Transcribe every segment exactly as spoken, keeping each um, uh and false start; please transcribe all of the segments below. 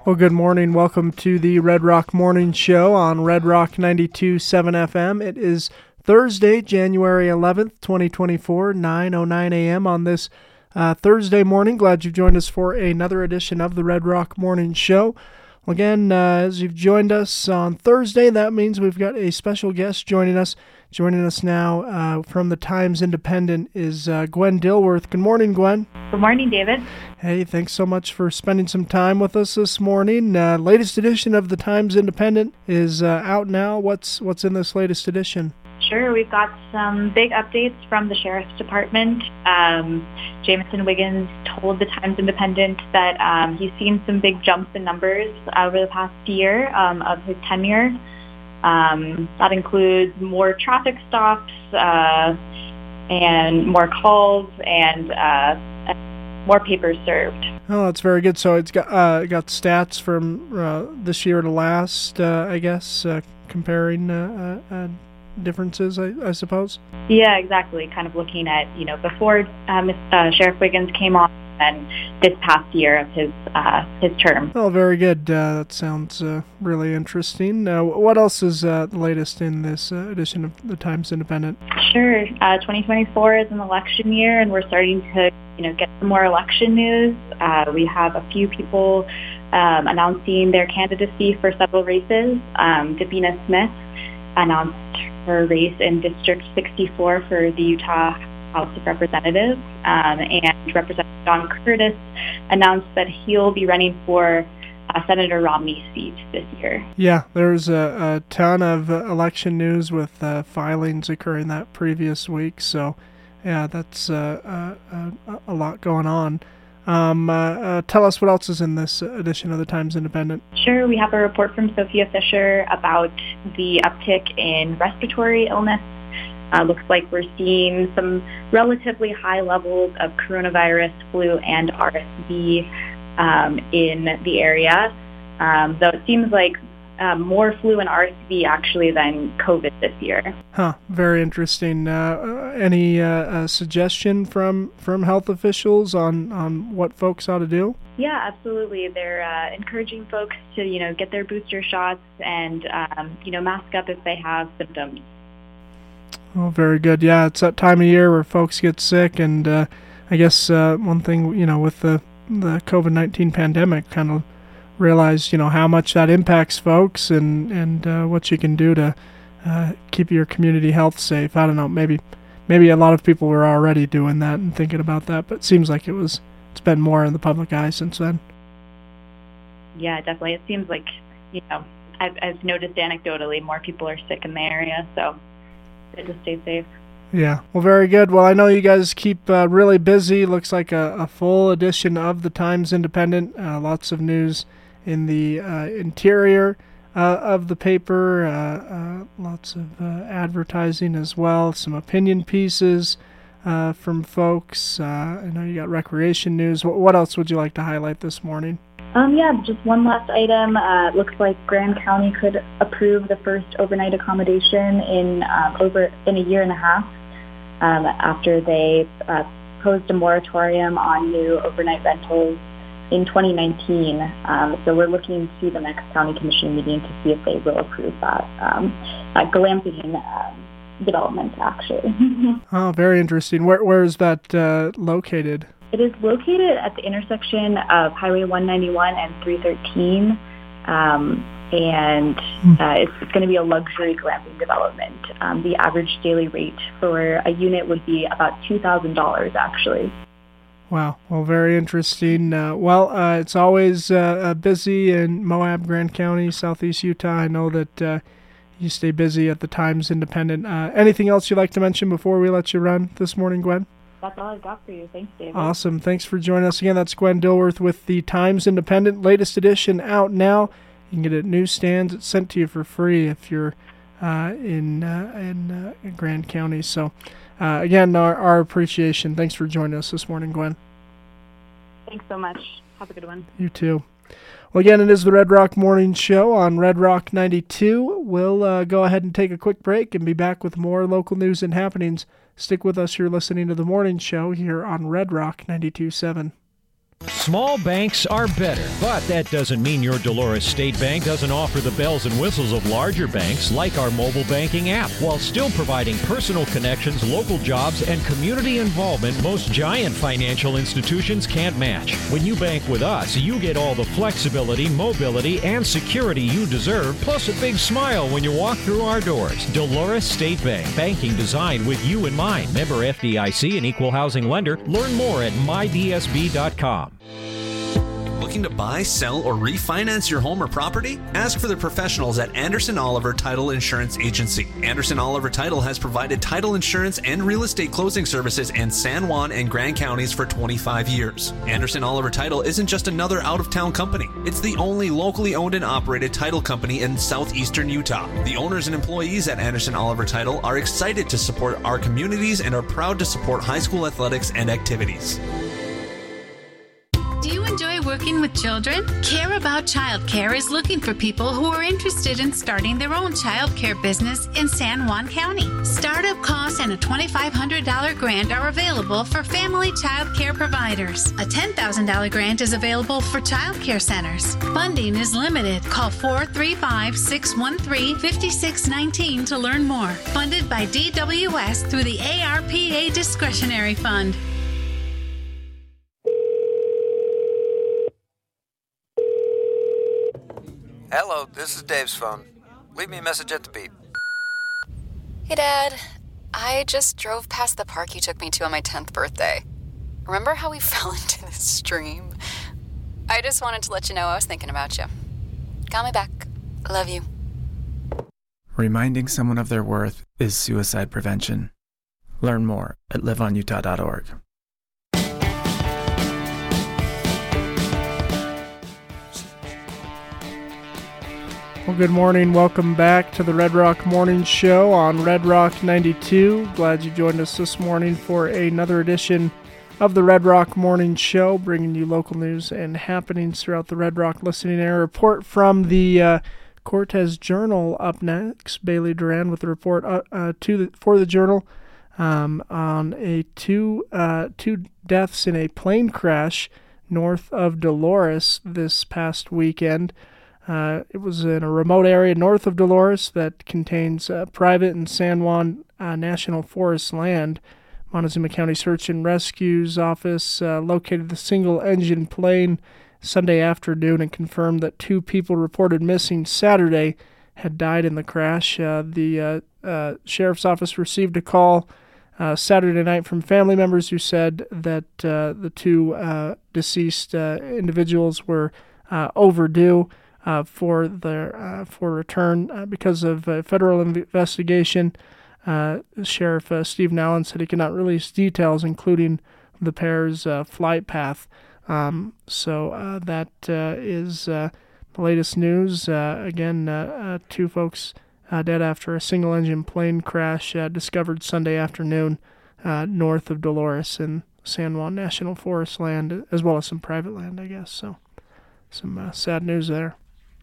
Well, good morning. Welcome to the Red Rock Morning Show on Red Rock ninety-two point seven F M. It is Thursday, January eleventh, twenty twenty-four, nine oh nine a.m. on this uh, Thursday morning. Glad you've joined us for another edition of the Red Rock Morning Show. Well, again, uh, as you've joined us on Thursday, that means we've got a special guest joining us. Joining us now uh, from the Times Independent is uh, Gwen Dilworth. Good morning, Gwen. Good morning, David. Hey, thanks so much for spending some time with us this morning. Uh, latest edition of the Times Independent is uh, out now. What's what's in this latest edition? Sure, we've got some big updates from the Sheriff's Department. Um, Jamison Wiggins told the Times Independent that um, he's seen some big jumps in numbers over the past year um, of his tenure. Um, that includes more traffic stops uh, and more calls and uh, more papers served. Oh, that's very good. So it's got uh, got stats from uh, this year to last, uh, I guess, uh, comparing uh, uh, differences, I, I suppose. Yeah, exactly. Kind of looking at, you know, before uh, uh, Sheriff Wiggins came on and this past year of his uh, his term. Oh, very good. Uh, that sounds uh, really interesting. Uh, what else is uh, the latest in this uh, edition of the Times Independent? Sure. Uh, twenty twenty-four is an election year, and we're starting to, you know, get some more election news. Uh, we have a few people um, announcing their candidacy for several races. Um, Davina Smith announced her race in District sixty-four for the Utah House of Representatives, um, and Representative John Curtis announced that he'll be running for uh, Senator Romney's seat this year. Yeah, there's a, a ton of uh, election news with uh, filings occurring that previous week, so yeah, that's uh, uh, uh, a lot going on. Um, uh, uh, tell us what else is in this edition of the Times Independent. Sure, we have a report from Sophia Fisher about the uptick in respiratory illness. Uh, looks like we're seeing some relatively high levels of coronavirus, flu, and R S V um, in the area, um, though it seems like um, more flu and R S V actually than COVID this year. Huh, very interesting. Uh, any uh, uh, suggestion from, from health officials on, on what folks ought to do? Yeah, absolutely. They're uh, encouraging folks to, you know, get their booster shots and, um, you know, mask up if they have symptoms. Oh, very good. Yeah, it's that time of year where folks get sick, and uh, I guess uh, one thing, you know, with the the COVID nineteen pandemic, kind of realized, you know, how much that impacts folks, and and uh, what you can do to uh, keep your community health safe. I don't know, maybe maybe a lot of people were already doing that and thinking about that, but it seems like it was it's been more in the public eye since then. Yeah, definitely. It seems like, you know, I've I've noticed anecdotally more people are sick in the area, so. To stay safe. Yeah, well, very good. Well, I know you guys keep uh, really busy. Looks like a, a full edition of the Times Independent. Uh, lots of news in the uh, interior uh, of the paper. Uh, uh, lots of uh, advertising as well. Some opinion pieces uh, from folks. Uh, I know you got recreation news. What, what else would you like to highlight this morning? Um, yeah, just one last item. Uh, it looks like Grand County could approve the first overnight accommodation in um, over in a year and a half um, after they uh, posed a moratorium on new overnight rentals in twenty nineteen. Um, so we're looking to the next county commission meeting to see if they will approve that um, uh, glamping um, development, actually. Oh, very interesting. Where where is that uh, located? It is located at the intersection of Highway one ninety-one and three thirteen, um, and uh, it's, it's going to be a luxury glamping development. Um, the average daily rate for a unit would be about two thousand dollars, actually. Wow. Well, very interesting. Uh, well, uh, it's always uh, busy in Moab, Grand County, southeast Utah. I know that uh, you stay busy at the Times Independent. Uh, anything else you'd like to mention before we let you run this morning, Gwen? That's all I've got for you. Thanks, David. Awesome. Thanks for joining us again. That's Gwen Dilworth with the Times Independent. Latest edition out now. You can get it at newsstands. It's sent to you for free if you're uh, in, uh, in, uh, in Grand County. So, uh, again, our, our appreciation. Thanks for joining us this morning, Gwen. Thanks so much. Have a good one. You too. Well, again, it is the Red Rock Morning Show on Red Rock ninety-two. We'll uh, go ahead and take a quick break and be back with more local news and happenings. Stick with us. You're listening to the Morning Show here on Red Rock ninety-two point seven. Small banks are better, but that doesn't mean your Dolores State Bank doesn't offer the bells and whistles of larger banks like our mobile banking app, while still providing personal connections, local jobs, and community involvement most giant financial institutions can't match. When you bank with us, you get all the flexibility, mobility, and security you deserve, plus a big smile when you walk through our doors. Dolores State Bank, banking designed with you in mind. Member F D I C and equal housing lender. Learn more at my d s b dot com. Looking to buy, sell, or refinance your home or property? Ask for the professionals at Anderson Oliver Title Insurance Agency. Anderson Oliver Title has provided title insurance and real estate closing services in San Juan and Grand Counties for twenty-five years. Anderson Oliver Title isn't just another out-of-town company. It's the only locally owned and operated title company in southeastern Utah. The owners and employees at Anderson Oliver Title are excited to support our communities and are proud to support high school athletics and activities. Do you enjoy working with children? Care About Childcare is looking for people who are interested in starting their own childcare business in San Juan County. Startup costs and a twenty-five hundred dollars grant are available for family childcare providers. A ten thousand dollars grant is available for childcare centers. Funding is limited. Call four three five, six one three, five six one nine to learn more. Funded by D W S through the A R P A Discretionary Fund. Hello, this is Dave's phone. Leave me a message at the beep. Hey, Dad. I just drove past the park you took me to on my tenth birthday. Remember how we fell into this stream? I just wanted to let you know I was thinking about you. Call me back. Love you. Reminding someone of their worth is suicide prevention. Learn more at live on utah dot org. Well, good morning. Welcome back to the Red Rock Morning Show on Red Rock ninety-two. Glad you joined us this morning for another edition of the Red Rock Morning Show, bringing you local news and happenings throughout the Red Rock listening area. Report from the uh, Cortez Journal up next. Bailey Duran with the report uh, uh, to the, for the Journal um, on a two uh, two deaths in a plane crash north of Dolores this past weekend. Uh, it was in a remote area north of Dolores that contains uh, private and San Juan uh, National Forest land. Montezuma County Search and Rescue's office uh, located the single-engine plane Sunday afternoon and confirmed that two people reported missing Saturday had died in the crash. Uh, the uh, uh, sheriff's office received a call uh, Saturday night from family members who said that uh, the two uh, deceased uh, individuals were uh, overdue Uh, for their uh, for return uh, because of a federal investigation. Uh, Sheriff uh, Steve Allen said he could not release details, including the pair's uh, flight path. Um, so uh, that uh, is uh, the latest news. Uh, again, uh, uh, two folks uh, dead after a single-engine plane crash uh, discovered Sunday afternoon uh, north of Dolores in San Juan National Forest land, as well as some private land, I guess. So some uh, sad news there.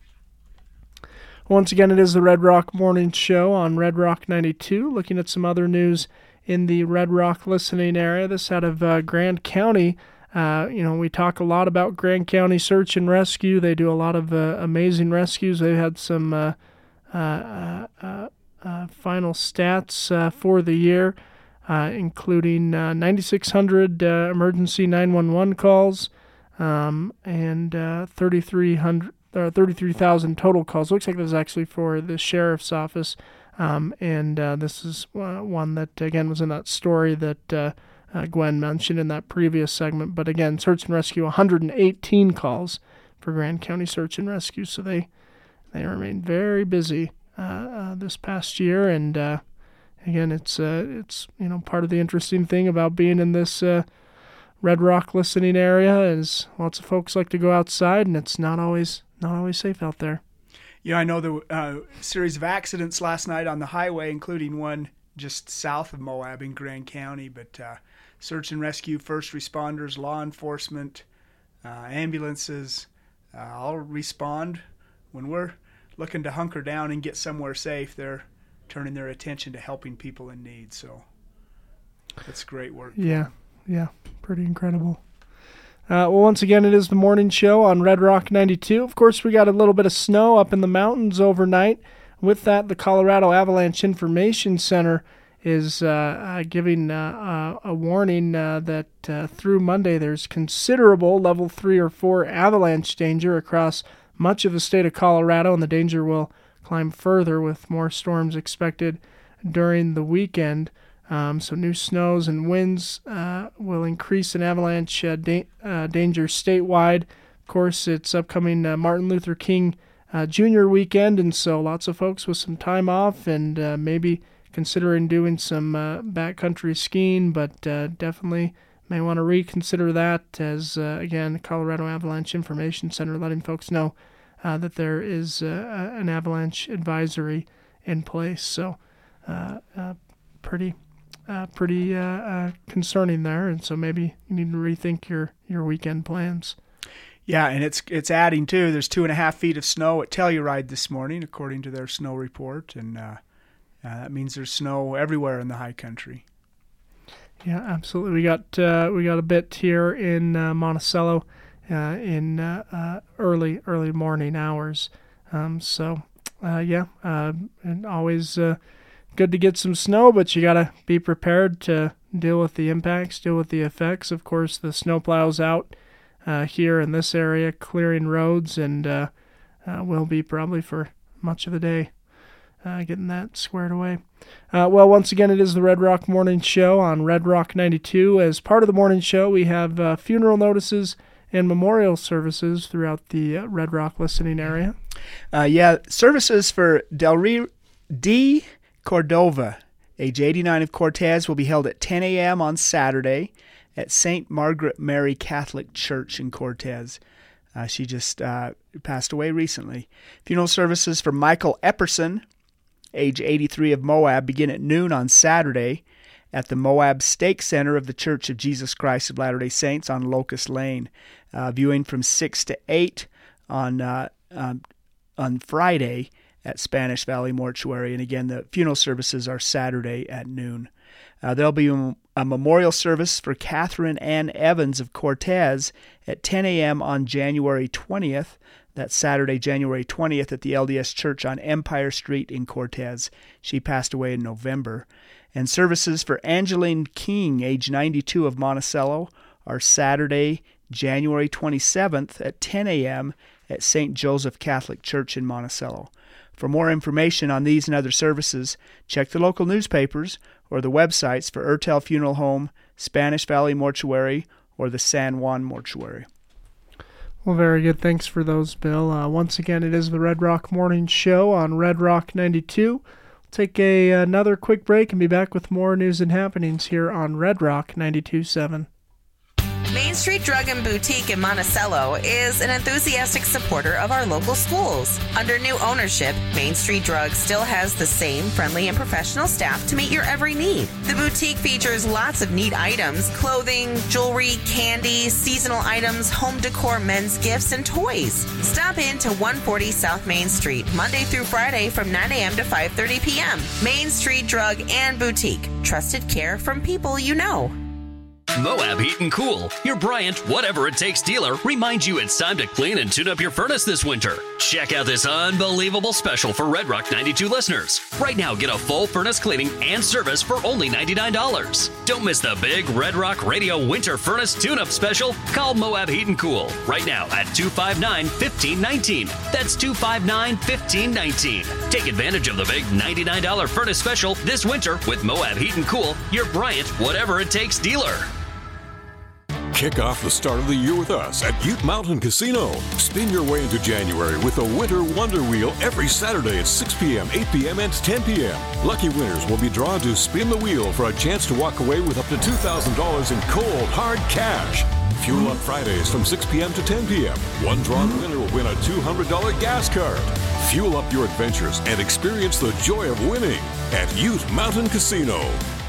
Once again, it is the Red Rock Morning Show on Red Rock ninety-two. Looking at some other news in the Red Rock listening area. This out of uh, Grand County. Uh, you know, we talk a lot about Grand County Search and Rescue. They do a lot of uh, amazing rescues. They had some uh, uh, uh, uh, final stats uh, for the year, uh, including uh, ninety-six hundred uh, emergency nine one one calls um, and uh, thirty-three hundred. There are thirty-three thousand total calls. Looks like this is actually for the sheriff's office, um, and uh, this is uh, one that, again, was in that story that uh, uh, Gwen mentioned in that previous segment. But, again, Search and Rescue, one hundred eighteen calls for Grand County Search and Rescue, so they they remain very busy uh, uh, this past year. And, uh, again, it's, uh, it's you know part of the interesting thing about being in this uh, Red Rock listening area is lots of folks like to go outside, and it's not always... not always safe out there. Yeah, I know the uh, series of accidents last night on the highway, including one just south of Moab in Grand County. But uh, search and rescue, first responders, law enforcement, uh, ambulances, uh, all respond. When we're looking to hunker down and get somewhere safe, they're turning their attention to helping people in need. So that's great work. Yeah, yeah, pretty incredible. Uh, well, once again, it is the morning show on Red Rock ninety-two. Of course, we got a little bit of snow up in the mountains overnight. With that, the Colorado Avalanche Information Center is uh, uh, giving uh, uh, a warning uh, that uh, through Monday there's considerable level three or four avalanche danger across much of the state of Colorado, and the danger will climb further with more storms expected during the weekend. Um, so new snows and winds uh, will increase in avalanche uh, da- uh, danger statewide. Of course, it's upcoming uh, Martin Luther King uh, Junior weekend, and so lots of folks with some time off and uh, maybe considering doing some uh, backcountry skiing, but uh, definitely may want to reconsider that as, uh, again, the Colorado Avalanche Information Center letting folks know uh, that there is uh, an avalanche advisory in place. So uh, uh, pretty... Uh, pretty uh, uh, concerning there, and so maybe you need to rethink your, your weekend plans. Yeah, and it's it's adding too. There's two and a half feet of snow at Telluride this morning, according to their snow report, and uh, uh, that means there's snow everywhere in the high country. Yeah, absolutely. We got uh, we got a bit here in uh, Monticello uh, in uh, uh, early early morning hours. Um, so uh, yeah, uh, and always. Uh, Good to get some snow, but you got to be prepared to deal with the impacts, deal with the effects. Of course, the snowplow's out uh, here in this area, clearing roads, and uh, uh, will be probably for much of the day uh, getting that squared away. Uh, well, once again, it is the Red Rock Morning Show on Red Rock ninety-two. As part of the morning show, we have uh, funeral notices and memorial services throughout the uh, Red Rock listening area. Uh, yeah, services for Del Re- D. Cordova, age eighty-nine, of Cortez, will be held at ten a.m. on Saturday at Saint Margaret Mary Catholic Church in Cortez. Uh, she just uh, passed away recently. Funeral services for Michael Epperson, age eighty-three, of Moab, begin at noon on Saturday at the Moab Stake Center of the Church of Jesus Christ of Latter-day Saints on Locust Lane. Uh, viewing from six to eight on uh, um, on Friday at Spanish Valley Mortuary. And again, the funeral services are Saturday at noon. Uh, there'll be a memorial service for Catherine Ann Evans of Cortez at ten a.m. on January twentieth. That's Saturday, January twentieth at the L D S Church on Empire Street in Cortez. She passed away in November. And services for Angeline King, age ninety-two, of Monticello, are Saturday, January twenty-seventh at ten a.m. at Saint Joseph Catholic Church in Monticello. For more information on these and other services, check the local newspapers or the websites for Ertel Funeral Home, Spanish Valley Mortuary, or the San Juan Mortuary. Well, very good. Thanks for those, Bill. Uh, once again, it is the Red Rock Morning Show on Red Rock ninety-two. We'll take a, another quick break and be back with more news and happenings here on Red Rock ninety-two point seven. Main Street Drug and Boutique in Monticello is an enthusiastic supporter of our local schools. Under new ownership, Main Street Drug still has the same friendly and professional staff to meet your every need. The boutique features lots of neat items: clothing, jewelry, candy, seasonal items, home decor, men's gifts, and toys. Stop in to one forty South Main Street, Monday through Friday from nine a.m. to five thirty p.m. Main Street Drug and Boutique. Trusted care from people you know. Moab Heat and Cool, your Bryant Whatever It Takes dealer, reminds you it's time to clean and tune up your furnace this winter. Check out this unbelievable special for Red Rock ninety-two listeners. Right now, get a full furnace cleaning and service for only ninety-nine dollars. Don't miss the big Red Rock Radio Winter Furnace Tune-Up Special. Call Moab Heat and Cool right now at two five nine, one five one nine. That's two five nine, one five one nine. Take advantage of the big ninety-nine dollars furnace special this winter with Moab Heat and Cool, your Bryant Whatever It Takes dealer. Kick off the start of the year with us at Ute Mountain Casino. Spin your way into January with the Winter Wonder Wheel every Saturday at six p.m., eight p.m., and ten p.m. Lucky winners will be drawn to spin the wheel for a chance to walk away with up to two thousand dollars in cold, hard cash. Fuel up Fridays from six p.m. to ten p.m. One drawn winner will win a two hundred dollars gas card. Fuel up your adventures and experience the joy of winning at Ute Mountain Casino.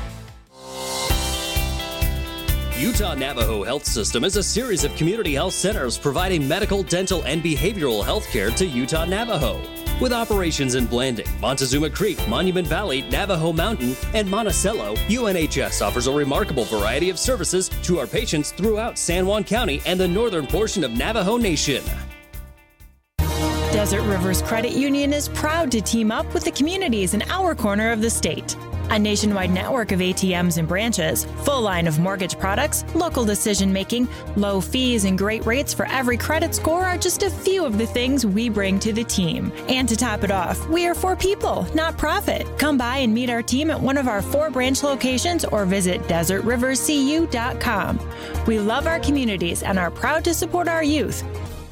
Utah Navajo Health System is a series of community health centers providing medical, dental, and behavioral health care to Utah Navajo. With operations in Blanding, Montezuma Creek, Monument Valley, Navajo Mountain, and Monticello, U N H S offers a remarkable variety of services to our patients throughout San Juan County and the northern portion of Navajo Nation. Desert Rivers Credit Union is proud to team up with the communities in our corner of the state. A nationwide network of A T Ms and branches, full line of mortgage products, local decision-making, low fees, and great rates for every credit score are just a few of the things we bring to the team. And to top it off, we are for people, not profit. Come by and meet our team at one of our four branch locations or visit desert rivers c u dot com. We love our communities and are proud to support our youth.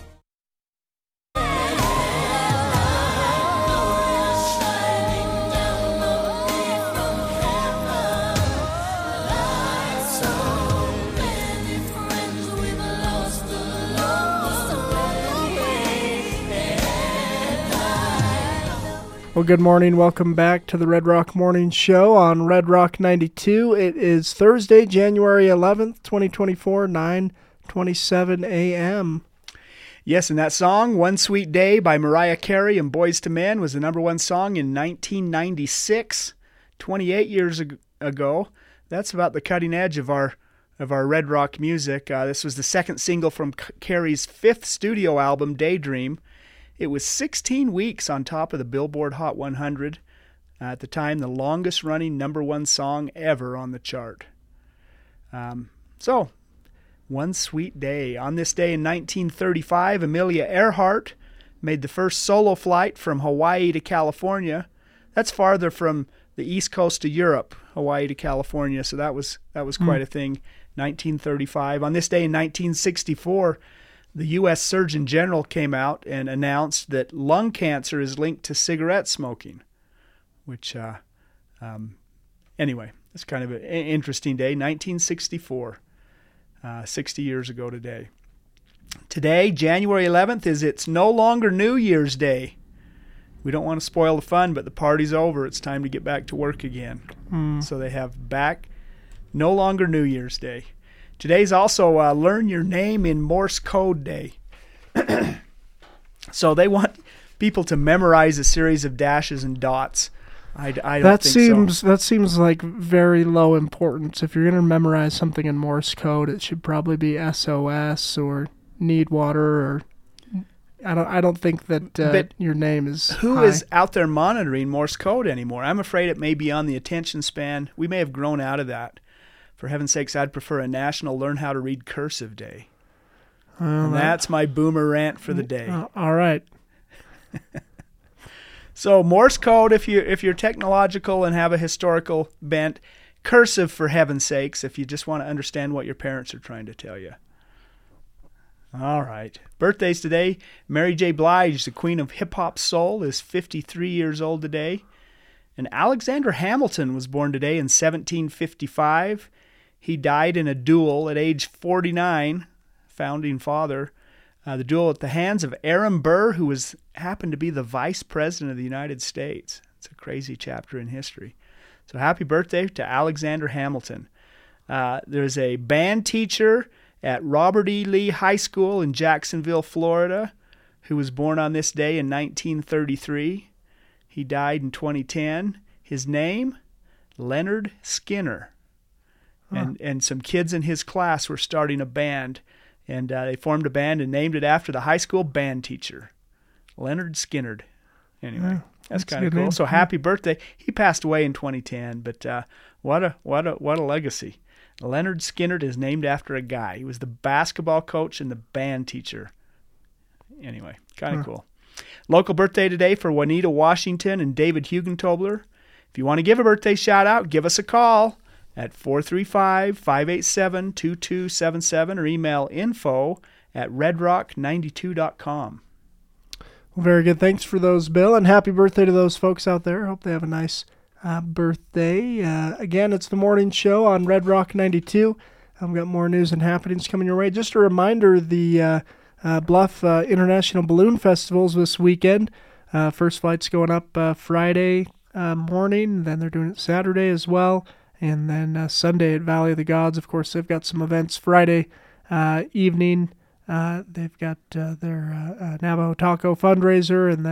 Well, good morning. Welcome back to the Red Rock Morning Show on Red Rock ninety-two. It is Thursday, January eleventh, twenty twenty-four, nine twenty-seven a.m. Yes, and that song, One Sweet Day by Mariah Carey and Boyz two Men, was the number one song in nineteen ninety-six, twenty-eight years ago. That's about the cutting edge of our of our Red Rock music. Uh, this was the second single from Carey's fifth studio album, Daydream. It was sixteen weeks on top of the Billboard Hot one hundred. Uh, at the time, the longest-running number one song ever on the chart. Um, so, One Sweet Day. On this day in nineteen thirty-five, Amelia Earhart made the first solo flight from Hawaii to California. That's farther from the east coast of Europe, Hawaii to California, so that was that was quite mm. a thing. nineteen thirty-five. On this day in nineteen sixty-four, the U S Surgeon General came out and announced that lung cancer is linked to cigarette smoking, which, uh, um, anyway, it's kind of an interesting day. nineteen sixty-four, uh, sixty years ago today. Today, January eleventh, is it's no longer New Year's Day. We don't want to spoil the fun, but the party's over. It's time to get back to work again. Mm. So they have back, no longer New Year's Day. Today's also uh, Learn Your Name in Morse Code Day. So they want people to memorize a series of dashes and dots. I, I don't that think seems so. That seems like very low importance. If you're going to memorize something in Morse code, it should probably be S O S or Need Water, or I don't. I don't think that uh, your name is. Who high. is out there monitoring Morse code anymore? I'm afraid it may be on the attention span. We may have grown out of that. For heaven's sakes, I'd prefer a National Learn How to Read Cursive Day. Well, and that's my boomer rant for the day. Uh, all right. So Morse code, if you if you're technological and have a historical bent. Cursive, for heaven's sakes, if you just want to understand what your parents are trying to tell you. All right. Birthdays today. Mary J. Blige, the queen of hip-hop soul, is fifty-three years old today. And Alexander Hamilton was born today in seventeen fifty-five. He died in a duel at age forty-nine, founding father. Uh, the duel at the hands of Aaron Burr, who was happened to be the vice president of the United States. It's a crazy chapter in history. So happy birthday to Alexander Hamilton. Uh, there's a band teacher at Robert E. Lee High School in Jacksonville, Florida, who was born on this day in nineteen thirty-three. He died in twenty ten. His name, Leonard Skinner. Huh. And and some kids in his class were starting a band, and uh, they formed a band and named it after the high school band teacher, Leonard Skinner. Anyway, yeah, that's, that's kind of cool. Name. So happy birthday. He passed away in twenty ten, but uh, what a what a what a legacy. Leonard Skinner is named after a guy. He was the basketball coach and the band teacher. Anyway, kind of huh. cool. Local birthday today for Juanita Washington and David Hugentobler. If you want to give a birthday shout out, give us a call at four three five, five eight seven, two two seven seven or email info at red rock ninety-two dot com. Well, very good. Thanks for those, Bill, and happy birthday to those folks out there. Hope they have a nice uh, birthday. Uh, again, it's the morning show on Red Rock ninety-two. I've got more news and happenings coming your way. Just a reminder, the uh, uh, Bluff uh, International Balloon Festival's this weekend. Uh, first flight's going up uh, Friday uh, morning, then they're doing it Saturday as well. And then uh, Sunday at Valley of the Gods. Of course, they've got some events Friday uh, evening. Uh, they've got uh, their uh, uh, Navajo Taco fundraiser, and then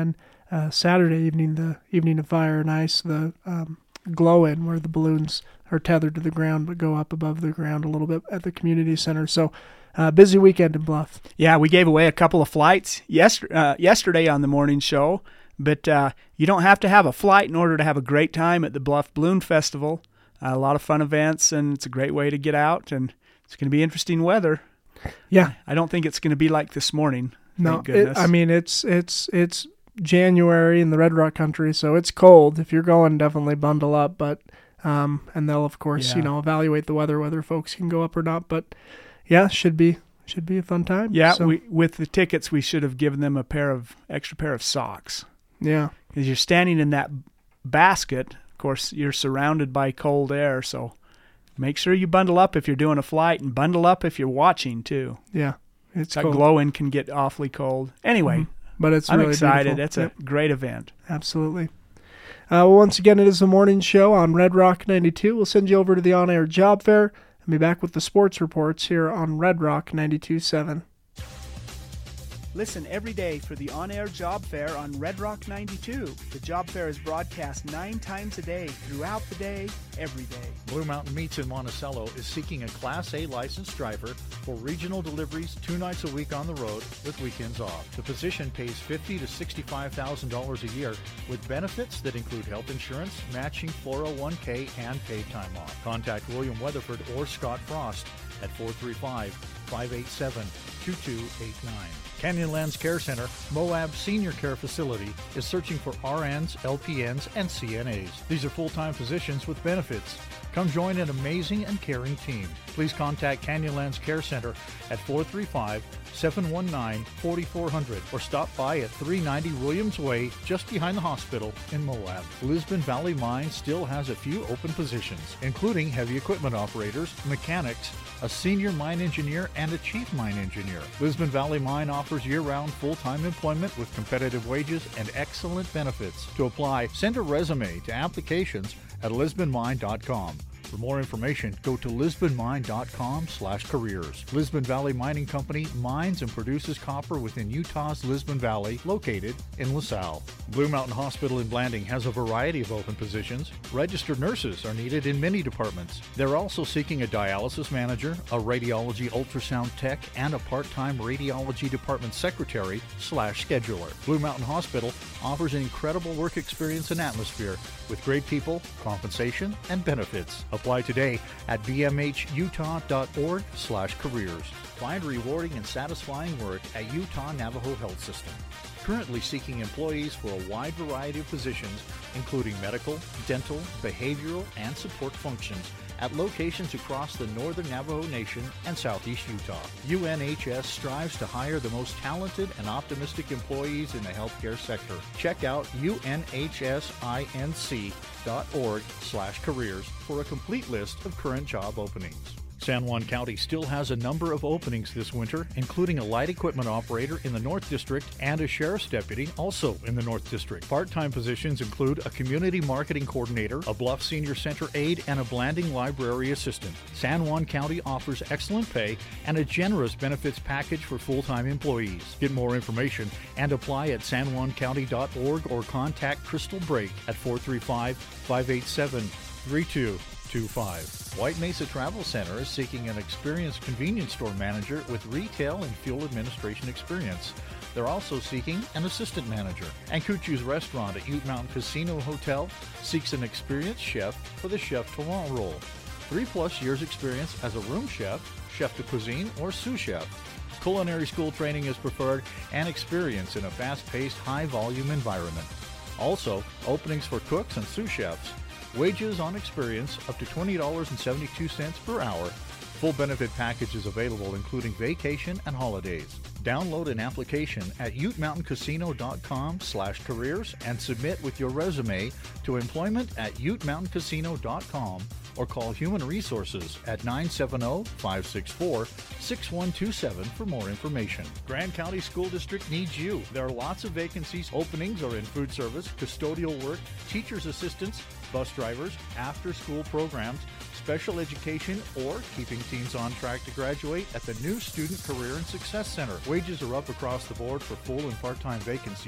uh, Saturday evening, the evening of Fire and Ice, the um, glow-in where the balloons are tethered to the ground but go up above the ground a little bit at the community center. So uh, busy weekend in Bluff. Yeah, we gave away a couple of flights yester- uh, yesterday on the morning show, but uh, you don't have to have a flight in order to have a great time at the Bluff Balloon Festival. Uh, a lot of fun events, and it's a great way to get out, and it's going to be interesting weather. Yeah. I don't think it's going to be like this morning. No, thank goodness. It, I mean, it's it's it's January in the Red Rock country, so it's cold. If you're going, definitely bundle up. But um, and they'll of course Yeah. you know evaluate the weather, whether folks can go up or not. But yeah, should be should be a fun time. Yeah, so, we, with the tickets, we should have given them a pair of extra pair of socks. Yeah, because you're standing in that basket. Of course, you're surrounded by cold air, so make sure you bundle up if you're doing a flight, and bundle up if you're watching too. Yeah, it's that cold. glow-in can get awfully cold. Anyway, Mhm. But it's I'm really excited. beautiful. It's Yep. a great event. Absolutely. Uh, well, once again, it is the morning show on Red Rock ninety-two. We'll send you over to the on-air job fair and be back with the sports reports here on Red Rock ninety-two point seven. Listen every day for the on-air job fair on Red Rock ninety-two. The job fair is broadcast nine times a day, throughout the day, every day. Blue Mountain Meats in Monticello is seeking a Class A licensed driver for regional deliveries two nights a week on the road with weekends off. The position pays fifty thousand to sixty-five thousand dollars a year with benefits that include health insurance, matching four oh one k, and paid time off. Contact William Weatherford or Scott Frost at four three five, five eight seven, two two eight nine. Canyonlands Care Center, Moab Senior Care Facility, is searching for R Ns, L P Ns, and C N As. These are full-time positions with benefits. Come join an amazing and caring team. Please contact Canyonlands Care Center at four three five, seven one nine, four four zero zero or stop by at three ninety Williams Way, just behind the hospital in Moab. Lisbon Valley Mine still has a few open positions, including heavy equipment operators, mechanics, a senior mine engineer, and a chief mine engineer. Lisbon Valley Mine offers year-round full-time employment with competitive wages and excellent benefits. To apply, send a resume to applications at lisbon mine dot com. For more information, go to lisbon mine dot com slash careers. Lisbon Valley Mining Company mines and produces copper within Utah's Lisbon Valley, located in LaSalle. Blue Mountain Hospital in Blanding has a variety of open positions. Registered nurses are needed in many departments. They're also seeking a dialysis manager, a radiology ultrasound tech, and a part-time radiology department secretary slash scheduler. Blue Mountain Hospital offers an incredible work experience and atmosphere with great people, compensation, and benefits. Apply today at b m h utah dot org slash careers. Find rewarding and satisfying work at Utah Navajo Health System. Currently seeking employees for a wide variety of positions, including medical, dental, behavioral, and support functions at locations across the northern Navajo Nation and southeast Utah. U N H S strives to hire the most talented and optimistic employees in the healthcare sector. Check out u n h s inc dot org slash careers for a complete list of current job openings. San Juan County still has a number of openings this winter, including a light equipment operator in the North District and a sheriff's deputy also in the North District. Part-time positions include a community marketing coordinator, a Bluff Senior Center aide, and a Blanding library assistant. San Juan County offers excellent pay and a generous benefits package for full-time employees. Get more information and apply at san juan county dot org or contact Crystal Brake at four three five, five eight seven, three two two five. White Mesa Travel Center is seeking an experienced convenience store manager with retail and fuel administration experience. They're also seeking an assistant manager. And Kuchu's Restaurant at Ute Mountain Casino Hotel seeks an experienced chef for the chef talent role. Three plus years experience as a room chef, chef de cuisine, or sous chef. Culinary school training is preferred and experience in a fast-paced, high-volume environment. Also, openings for cooks and sous chefs. Wages on experience up to twenty dollars and seventy-two cents per hour. Full benefit packages available including vacation and holidays. Download an application at ute mountain casino dot com slash careers and submit with your resume to employment at ute mountain casino dot com or call Human Resources at nine seven zero, five six four, six one two seven for more information. Grand County School District needs you. There are lots of vacancies. Openings are in food service, custodial work, teacher's assistants, bus drivers, after-school programs, special education, or keeping teens on track to graduate at the new Student Career and Success Center. Wages are up across the board for full and part-time vacancies,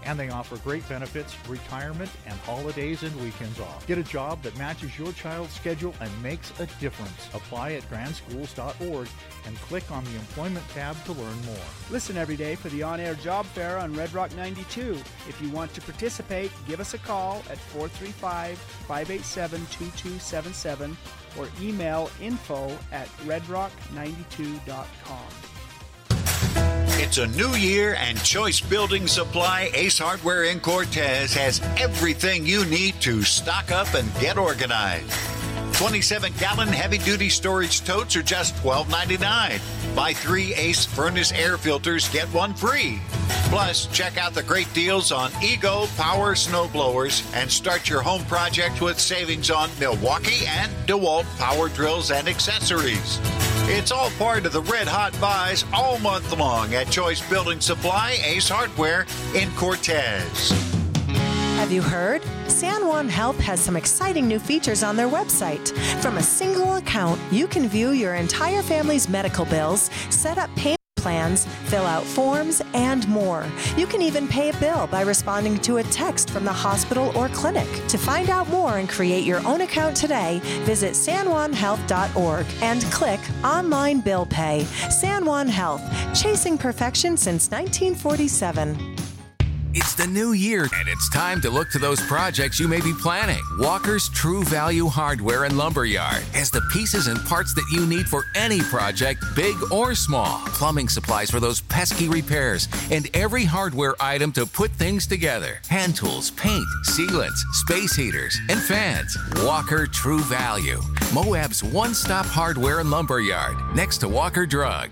And they offer great benefits, retirement, and holidays and weekends off. Get a job that matches your child's schedule and makes a difference. Apply at grand schools dot org and click on the Employment tab to learn more. Listen every day for the on-air job fair on Red Rock ninety-two. If you want to participate, give us a call at four three five, five eight seven, two two seven seven or email info at red rock ninety-two dot com. It's a new year, and Choice Building Supply Ace Hardware in Cortez has everything you need to stock up and get organized. twenty-seven gallon heavy-duty storage totes are just twelve ninety-nine. Buy three Ace furnace air filters, get one free. Plus, check out the great deals on Ego Power snow blowers and start your home project with savings on Milwaukee and DeWalt power drills and accessories. It's all part of the red hot buys all month long at Choice Building Supply Ace Hardware in Cortez. Have you heard? San Juan Health has some exciting new features on their website. From a single account, you can view your entire family's medical bills, set up payment plans, fill out forms, and more. You can even pay a bill by responding to a text from the hospital or clinic. To find out more and create your own account today, visit san juan health dot org and click Online Bill Pay. San Juan Health, chasing perfection since nineteen forty-seven. It's the new year, and it's time to look to those projects you may be planning. Walker's True Value Hardware and Lumberyard has the pieces and parts that you need for any project, big or small. Plumbing supplies for those pesky repairs, and every hardware item to put things together. Hand tools, paint, sealants, space heaters, and fans. Walker True Value, Moab's one-stop hardware and lumberyard, next to Walker Drug.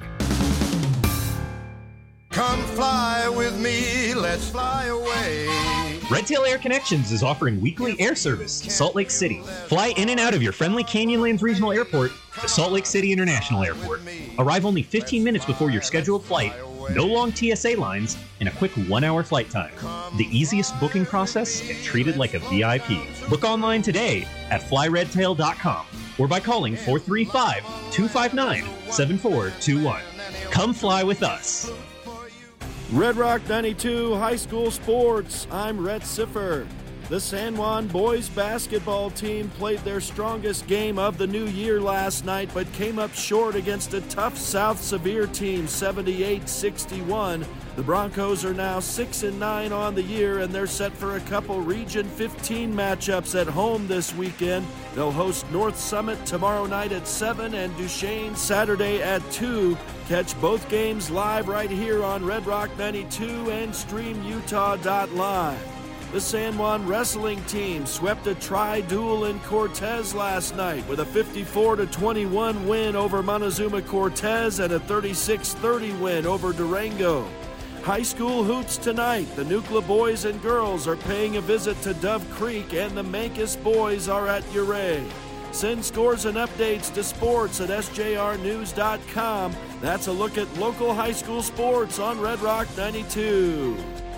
Come fly with me, let's fly away. Redtail Air Connections is offering weekly air service to Salt Lake City. Fly in and out of your friendly Canyonlands Regional Airport to Salt Lake City International Airport. Arrive only fifteen minutes before your scheduled flight, no long T S A lines, and a quick one-hour flight time. The easiest booking process and treated like a V I P. Book online today at fly redtail dot com or by calling four three five, two five nine, seven four two one. Come fly with us. Red Rock ninety-two High School Sports. I'm Rhett Siffer. The San Juan boys basketball team played their strongest game of the new year last night, but came up short against a tough South Sevier team, seventy-eight sixty-one. The Broncos are now six and nine on the year, and they're set for a couple Region fifteen matchups at home this weekend. They'll host North Summit tomorrow night at seven and Duchesne Saturday at two. Catch both games live right here on Red Rock ninety-two and stream utah dot live. The San Juan wrestling team swept a tri-duel in Cortez last night with a fifty-four to twenty-one win over Montezuma Cortez and a thirty-six thirty win over Durango. High school hoops tonight. The Nucla boys and girls are paying a visit to Dove Creek, and the Mancus boys are at Uray. Send scores and updates to sports at s j r news dot com. That's a look at local high school sports on Red Rock ninety-two.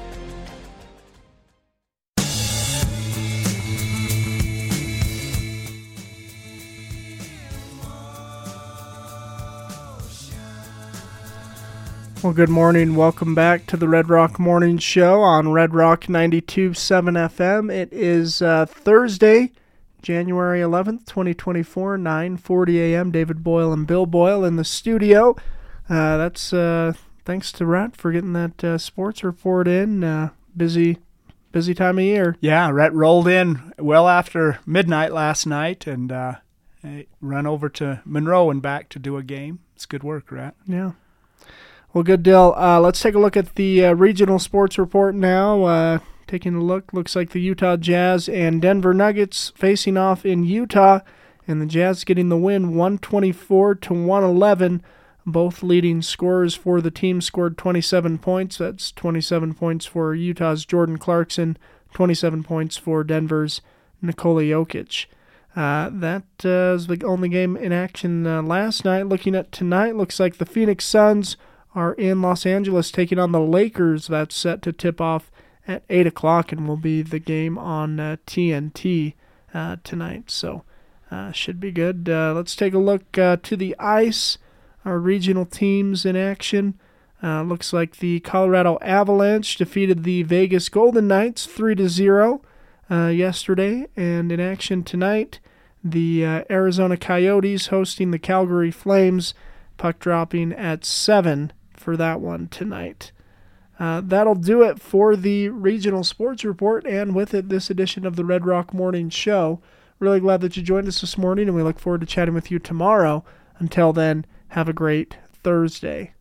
Well, good morning. Welcome back to the Red Rock Morning Show on Red Rock ninety-two point seven F M. It is uh, Thursday, January eleventh, twenty twenty-four, nine forty a m David Boyle and Bill Boyle in the studio. Uh, that's uh, thanks to Rhett for getting that uh, sports report in. Uh, busy, busy time of year. Yeah, Rhett rolled in well after midnight last night and uh, run over to Monroe and back to do a game. It's good work, Rhett. Yeah. Well, good deal. Uh, let's take a look at the uh, regional sports report now. Uh, taking a look, looks like the Utah Jazz and Denver Nuggets facing off in Utah, and the Jazz getting the win one twenty-four to one eleven. Both leading scorers for the team scored twenty-seven points. That's twenty-seven points for Utah's Jordan Clarkson, twenty-seven points for Denver's Nikola Jokic. Uh, that uh, is the only game in action uh, last night. Looking at tonight, looks like the Phoenix Suns are in Los Angeles taking on the Lakers. That's set to tip off at eight o'clock and will be the game on uh, T N T uh, tonight. So uh, should be good. Uh, let's take a look uh, to the ice. Our regional teams in action. Uh, looks like the Colorado Avalanche defeated the Vegas Golden Knights three to zero uh, yesterday. And in action tonight, the uh, Arizona Coyotes hosting the Calgary Flames, puck dropping at seven for that one tonight. Uh, that'll do it for the Regional Sports Report, and with it, this edition of the Red Rock Morning Show. Really glad that you joined us this morning, and we look forward to chatting with you tomorrow. Until then, have a great Thursday.